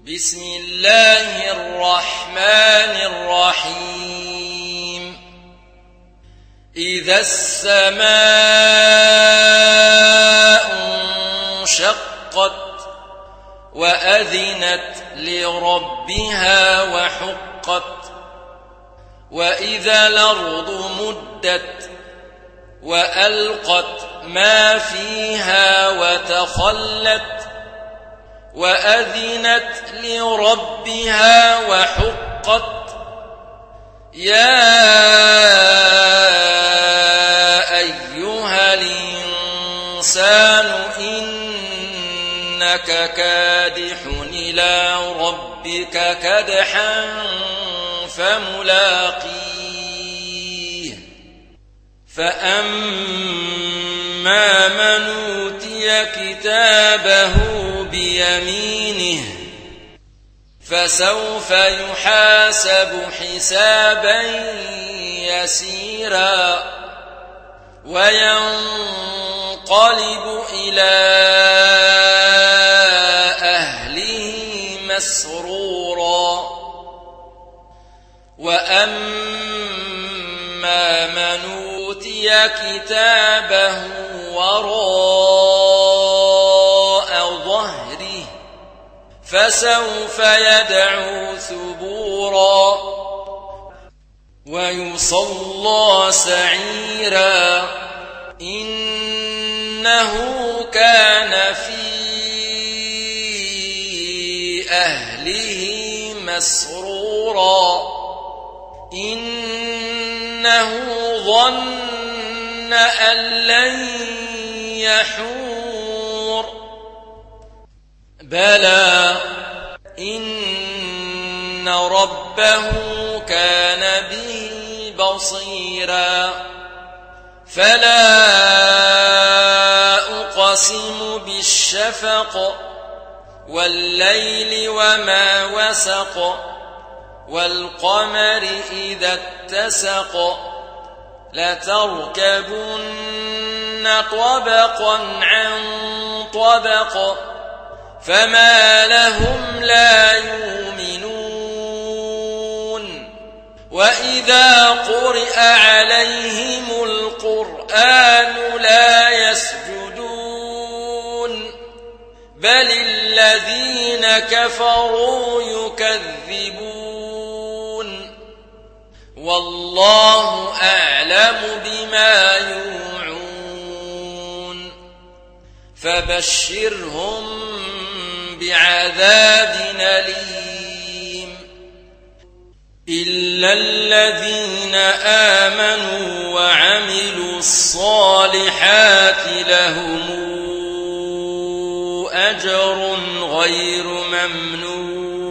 بسم الله الرحمن الرحيم إذا السماء انشقت وأذنت لربها وحقت وإذا الأرض مدت وألقت ما فيها وتخلت وأذنت لربها وحقت يا أيها الإنسان إنك كادح إلى ربك كدحا فملاقيه فأما من أوتي كتابه بيمينه فسوف يحاسب حسابا يسيرا وينقلب إلى أهله مسرورا وأما من أوتي كتابه وراء ظهره فسوف يدعو ثبورا ويصلى سعيرا إنه كان في أهله مسرورا إنه ظن أن لن يحور بلى إن ربه كان به بصيرا فلا أقسم بالشفق والليل وما وسق والقمر إذا اتسق لتركبن طبقا عن طبق فما لهم لا يؤمنون وإذا قرئ عليهم القرآن لا يسجدون بل الذين كفروا يكذبون والله أعلم بما يوعون فبشرهم بعذاب أليم إلا الذين آمنوا وعملوا الصالحات لهم أجر غير ممنون